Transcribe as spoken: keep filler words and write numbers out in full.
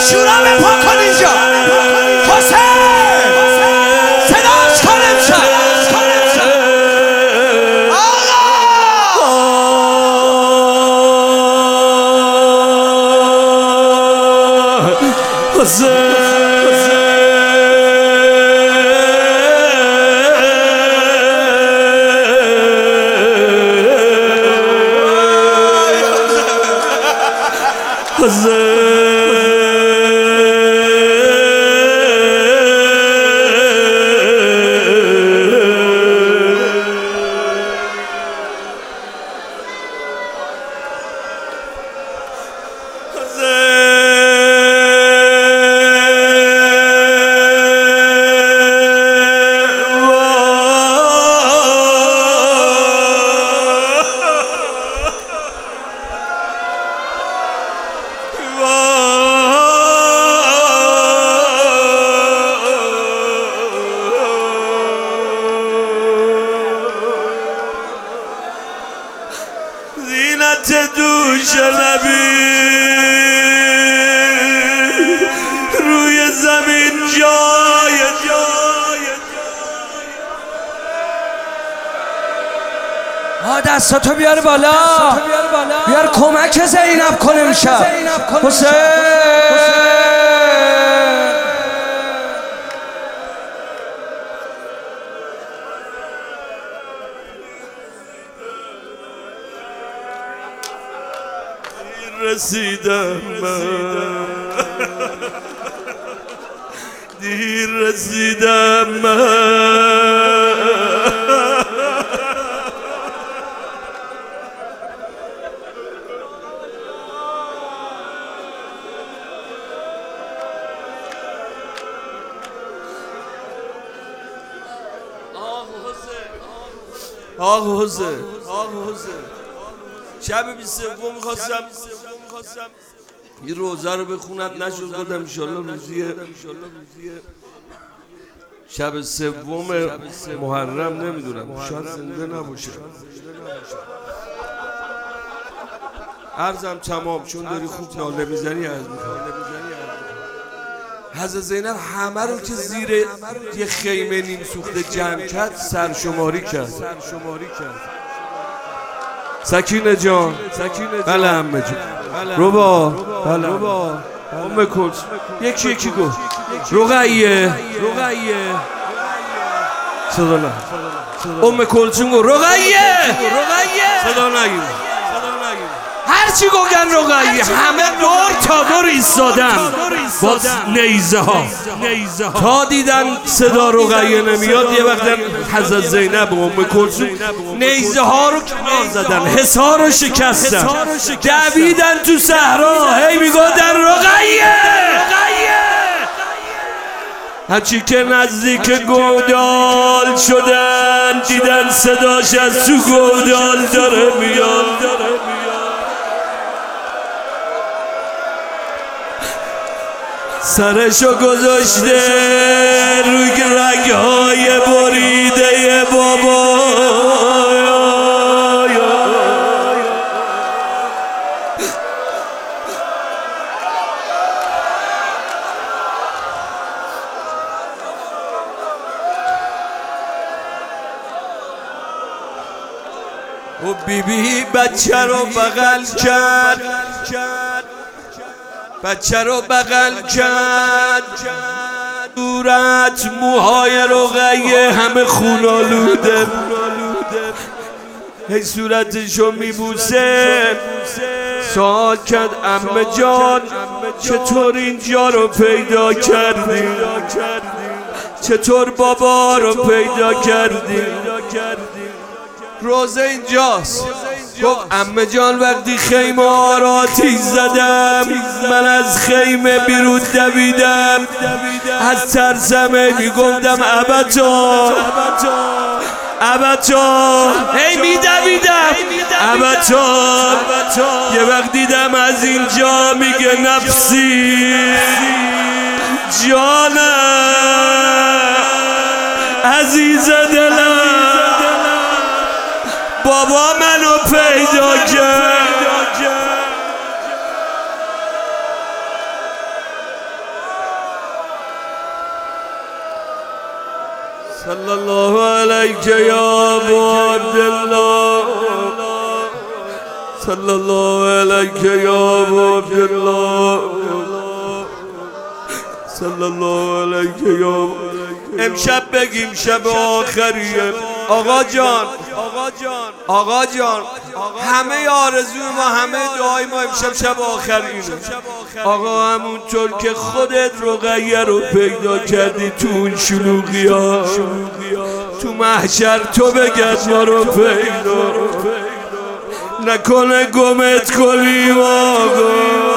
آشورا به پا کن اینجا حسین صداش کن امشب حسین زینت دوش نبی روی زمین جای جای آ دستاتو بیار بالا بیار کمک زینب کن امشب حسین رسیدم من دیر رسیدم من آه حسین آه حسین شب بیست سوم میخواستم این روزه رو بخونم نشد گفتم انشالله روزی شب سوم محرم نمیدونم شاید زنده نباشه عرضم تمام چون داری خوب ناله میزنی عرض میکنم حضرت زینب همه رو که زیر یه خیمه نیم سوخته جمع کرد سرشماری کرد سکینه جان بله همه جان ربا بله ام کلثوم یکی یکی گفت رقیه صدا نه ام کلثوم گفت رقیه صدا نگیم هرچی گفتن رقیه همه دور تا دور ایستادن با نیزه ها تا دیدن صدا رقیه نمیاد یه وقت حضرت زینب و ام کلثوم نیزه ها رو کنار زدن حصار رو شکستن دویدن تو صحرا هی میگفتن رقیه هرچی که نزدیک گودال شدن دیدن صداش از تو گودال داره میاد سرشو گذاشته روی رگهای بریده بابا و بیبی بچه رو بغل کرد بچه رو بغل کرد صورت موهای رقیه همه خون آلوده هی صورتشو میبوسه سوال کرد عمه جان چطور اینجا رو پیدا کردی چطور بابا رو پیدا کردی روزه اینجاست گفت عمه جان وقتی خیمه ها را آتیش زدم من از خیمه بیرون دویدم از ترسم میگفتم ابتا ابتا هی میدویدم ابتا یه وقت دیدم از اینجا میگه نفسی جانم عزیز دلم بابا منو پیدا کرد علیک یا ابا عبدالله صلی الله علیک یا ابا عبدالله صلی الله علیک یا. امشب بگیم شب آخریه. آقا جان آقا جان آقا جان همه آرزوی ما همه دعای ما امشب شب آخرینه. آقا همونطور که خودت رقیه رو پیدا کردی تو اون شلوغی ها، تو محشر تو بگرد ما رو پیدا نکنه گمت کنیم آقا.